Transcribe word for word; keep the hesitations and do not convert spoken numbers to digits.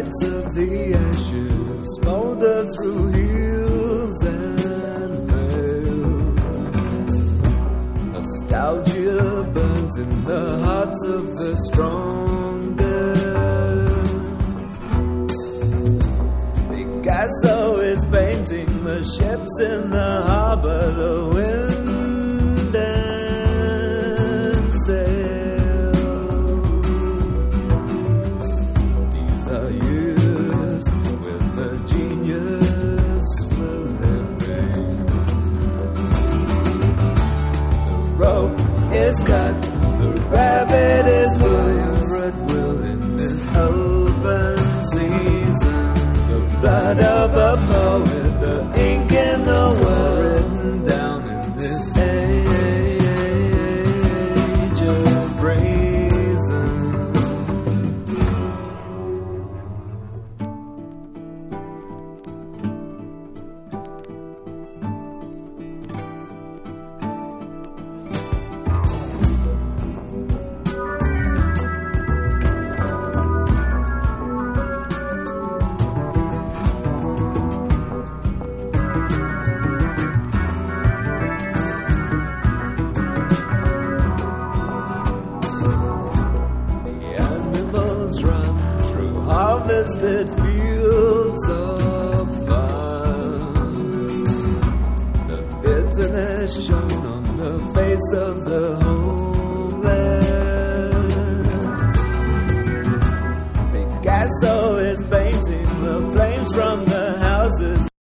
lights of the ashes smolder through hills and vales. Nostalgia burns in the hearts of the strongest. Picasso is painting the ships in the harbor, the wind and sail. These are years when the genius will living. The rope is cut, the rabbit is hooked. Red will in this open season. The blood of a poet, the ink in the world written down in this age of reason. Run through harvested fields of fun. The bitterness shown on the face of the homeless. Picasso is painting the flames from the houses